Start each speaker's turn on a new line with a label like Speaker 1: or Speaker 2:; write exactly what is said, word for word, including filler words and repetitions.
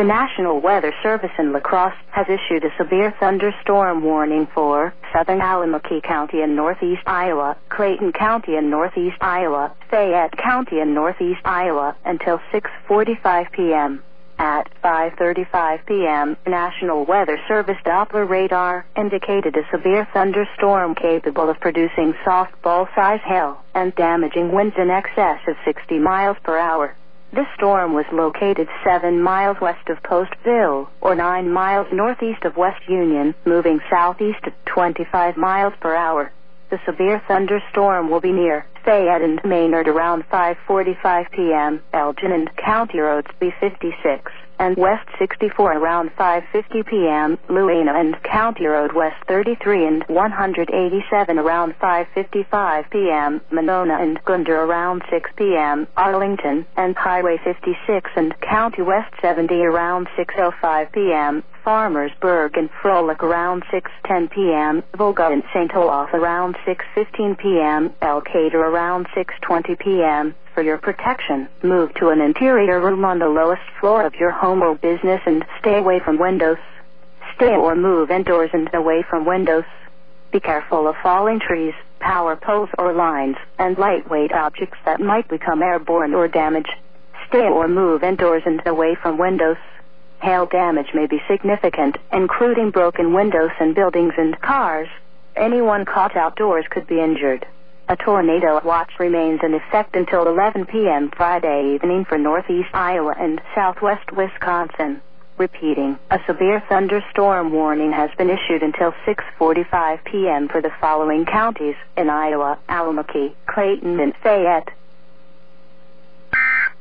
Speaker 1: The National Weather Service in La Crosse has issued a severe thunderstorm warning for southern Allamakee County in northeast Iowa, Clayton County in northeast Iowa, Fayette County in northeast Iowa until six forty-five p.m. At five thirty-five p.m., National Weather Service Doppler radar indicated a severe thunderstorm capable of producing softball-size hail and damaging winds in excess of sixty miles per hour. This storm was located seven miles west of Postville, or nine miles northeast of West Union, moving southeast at twenty-five miles per hour. The severe thunderstorm will be near Fayette and Maynard around five forty-five p.m., Elgin and County Roads B fifty-six, and West sixty-four around five fifty p.m., Luana and County Road West thirty-three and one eighty-seven around five fifty-five p.m., Monona and Gunder around six p.m., Arlington and Highway fifty-six and County West seventy around six oh five p.m., Farmersburg and Frolic around six ten p.m., Volga and Saint Olaf around six fifteen p.m., Elkader around six twenty p.m. For your protection, move to an interior room on the lowest floor of your home or business and stay away from windows. Stay or move indoors and away from windows. Be careful of falling trees, power poles or lines, and lightweight objects that might become airborne or damage. Stay or move indoors and away from windows. Hail damage may be significant, including broken windows in buildings and cars. Anyone caught outdoors could be injured. A tornado watch remains in effect until eleven p.m. Friday evening for northeast Iowa and southwest Wisconsin. Repeating, a severe thunderstorm warning has been issued until six forty-five p.m. for the following counties in Iowa: Allamakee, Clayton, and Fayette.